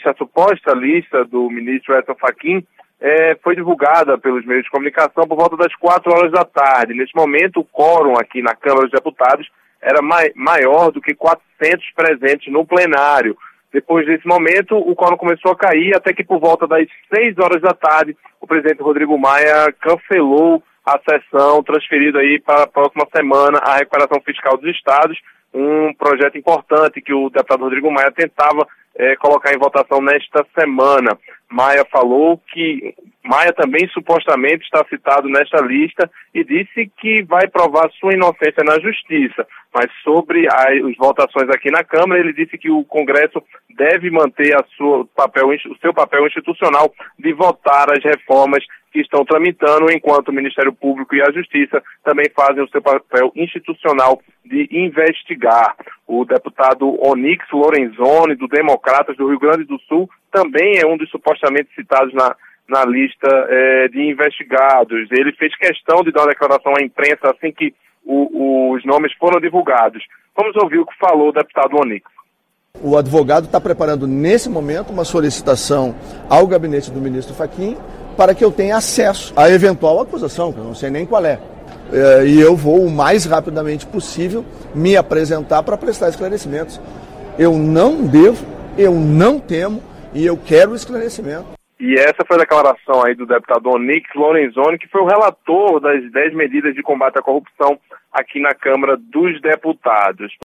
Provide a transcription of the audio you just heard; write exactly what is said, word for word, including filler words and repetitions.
A suposta lista do ministro Edson Fachin é, foi divulgada pelos meios de comunicação por volta das quatro horas da tarde. Neste momento, o quórum aqui na Câmara dos Deputados era mai, maior do que quatrocentos presentes no plenário. Depois desse momento, o quórum começou a cair, até que por volta das seis horas da tarde, o presidente Rodrigo Maia cancelou a sessão, transferido aí para a próxima semana a recuperação fiscal dos estados, um projeto importante que o deputado Rodrigo Maia tentava é, colocar em votação nesta semana. Maia falou que Maia também supostamente está citado nesta lista e disse que vai provar sua inocência na justiça. Mas sobre as, as votações aqui na Câmara, ele disse que o Congresso deve manter a sua papel, o seu papel institucional de votar as reformas que estão tramitando, enquanto o Ministério Público e a Justiça também fazem o seu papel institucional de investigar. O deputado Onyx Lorenzoni, do Democratas do Rio Grande do Sul, também é um dos supostamente citados na, na lista é, de investigados. Ele fez questão de dar uma declaração à imprensa assim que o, os nomes foram divulgados. Vamos ouvir o que falou o deputado Onyx. O advogado está preparando nesse momento uma solicitação ao gabinete do ministro Fachin para que eu tenha acesso à eventual acusação, que eu não sei nem qual é. é e eu vou o mais rapidamente possível me apresentar para prestar esclarecimentos. Eu não devo, eu não temo e eu quero esclarecimento. E essa foi a declaração aí do deputado Onyx Lorenzoni, que foi o relator das dez medidas de combate à corrupção aqui na Câmara dos Deputados.